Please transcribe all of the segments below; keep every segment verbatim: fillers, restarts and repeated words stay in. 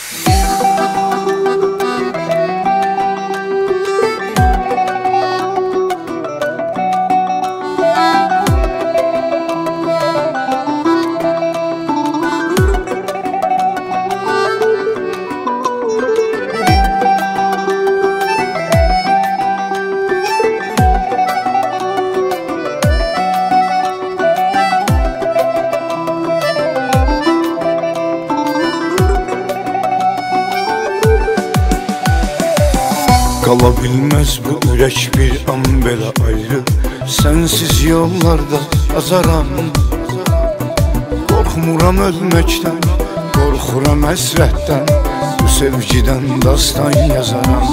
Kalabilmez bu ürək bir an belə ayrı, sensiz yollarda azaram. Qorxmuram ölməkdən, qorxuram əsrətdən, bu sevgidən dastan yazaram.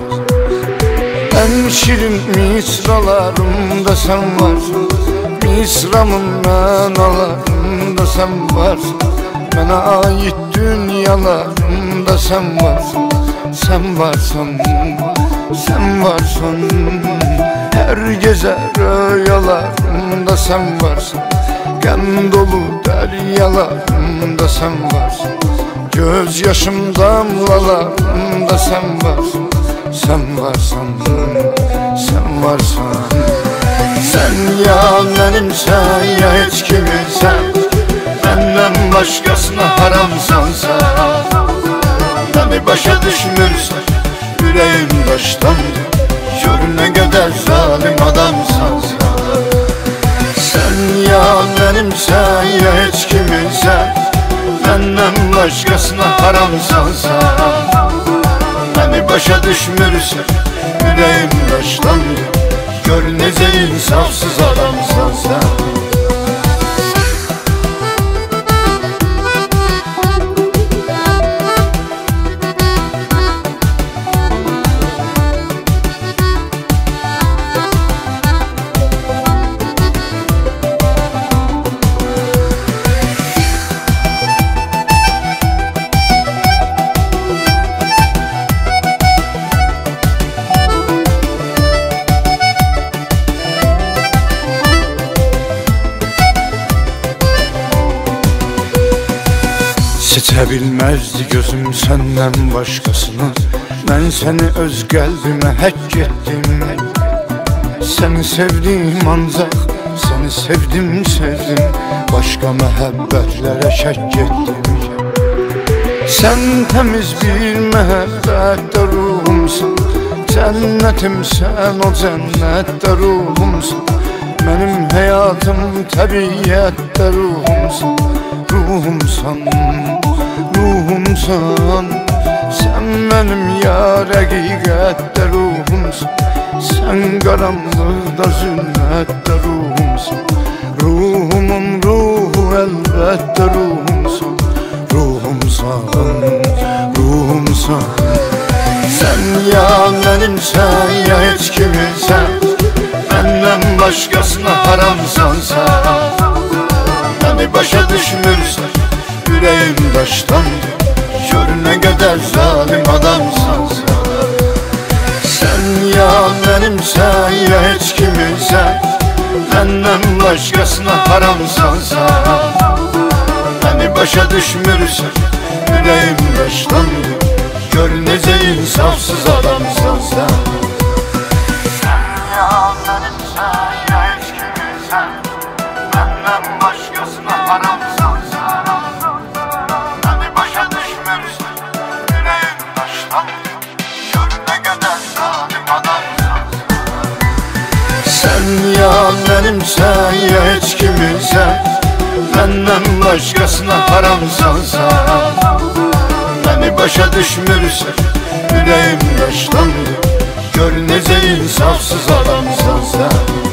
Ən şirin misralarımda sen varsın, misramın mənalarımda sen varsın, mənə ait dünyalarımda sen varsın. Sen varsın, sen varsın, her gece rüyalarımda sen varsın, gəm dolu deryalarımda sen varsın, göz yaşım damlalarımda sen varsın. Sen varsın, sen varsın. Sen ya benimsen ya hiç kiminsen, benden başkasına haramsan sen. Beni başa düşmürsen, yüreğim daştandı, gör ne kadar zalim adamsan sen. Sen ya benimsen ya hiç kiminsen, benden başkasına haramsan sen. Beni başa düşmürsen, yüreğim daştandı, gör nece insafsız adamsan sen. Seçə bilməzdi gözüm səndən başqasını, mən səni öz qəlbimə həkk etdim. Səni sevdim ancaq, səni sevdim, sevdim, başqa məhəbbətlərə şəkk etdim. Sən təmiz bir məhəbbətdə ruhumsun, cənnətimsən, o cənnətdə ruhumsun. Mənim həyatım təbiyyətdə ruhumsun, ruhumsan, ruhumsan. Sen benim ya həqiqətdə ruhumsun, sen qaranlıqda zülmətdə ruhumsun. Ruhumun ruhu əlbəttə ruhumsun, ruhumsan, ruhumsan. Sen ya benimsən ya heç kiminsən, benden başkasına haramsan sen. Beni başa düşmürsen, yüreğim daştandı, gör ne kadar zalim adamsan sen. Sen ya benimsen ya hiç kiminsen, benden başkasına haramsan sen. Beni başa düşmürsen, yüreğim daştandı, gör nece insafsız adamsan sen. Sen ya benimsen ya hiç kiminsen, benden başkasına haramsan sen. Beni başa düşmürsen, yüreğim taşlandı, gör ne kadar zalim adamsan sen. Sen ya benimsen ya hiç kiminsen, benden başkasına haramsan sen. Beni başa düşmürsen, yüreğim taşlandı, gör nece insafsız adamsan sen.